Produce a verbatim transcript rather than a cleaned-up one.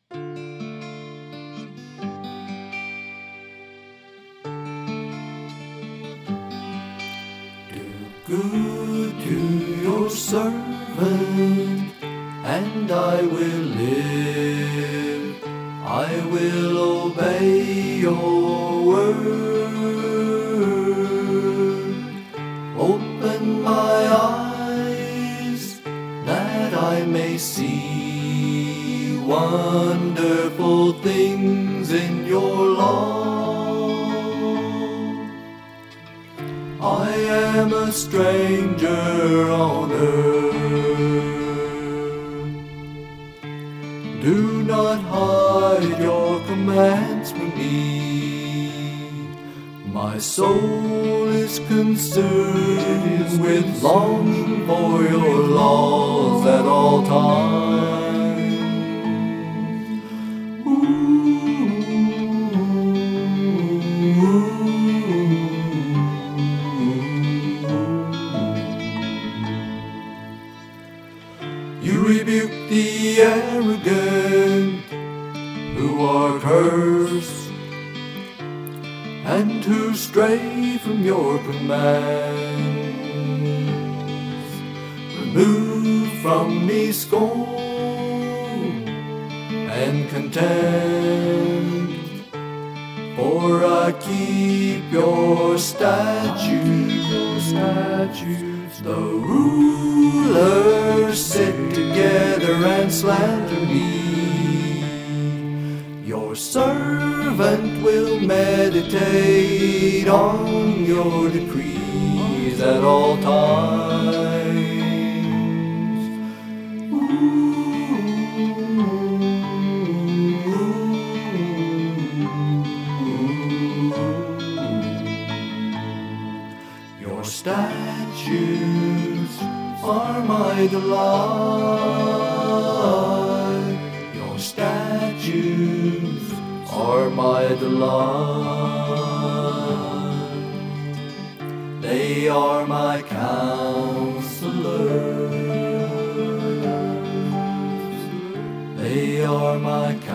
Good to your servant, and I will live. I will obey your word. Open my eyes that I may see wonderful things in your law. I am a stranger on earth. Do not hide your commands from me. My soul is consumed with longing for your laws at all times. You rebuke the arrogant who are cursed and who stray from your commands. Remove from me scorn and contempt, for I keep your statutes. Your statutes. The rulers sit together and slander me. Your servant will meditate on your decrees at all times. Your statutes are my delight. Your statutes are my delight. They are my counselors. They are my counselors.